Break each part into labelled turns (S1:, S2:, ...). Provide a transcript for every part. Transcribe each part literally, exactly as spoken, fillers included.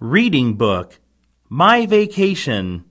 S1: Reading book. My vacation.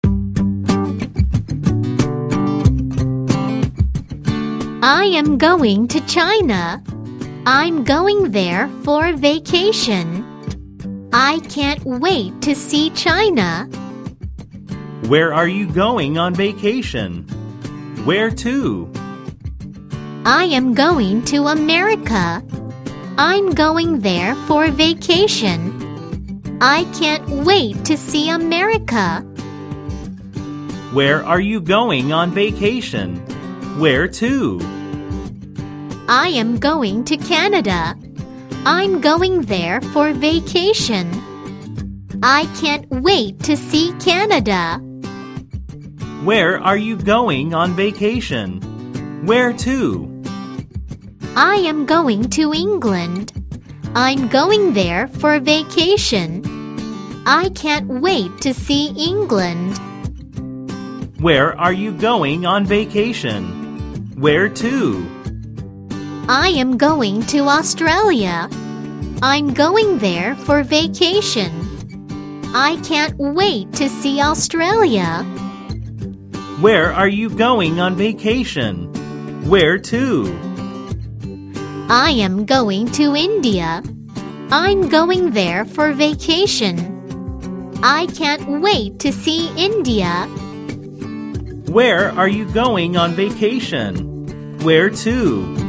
S2: I am going to China. I'm going there for vacation. I can't wait to see China.
S1: Where are you going on vacation? Where to?
S2: I am going to America. I'm going there for vacation. I can't wait to see America.
S1: Where are you going on vacation? Where to?
S2: I am going to Canada. I'm going there for vacation. I can't wait to see Canada.
S1: Where are you going on vacation? Where to?
S2: I am going to England. I'm going there for vacation. I can't wait to see England.
S1: Where are you going on vacation? Where to?
S2: I am going to Australia. I'm going there for vacation. I can't wait to see Australia.
S1: Where are you going on vacation? Where to?
S2: I am going to India. I'm going there for vacation. I can't wait to see India.
S1: Where are you going on vacation? Where to?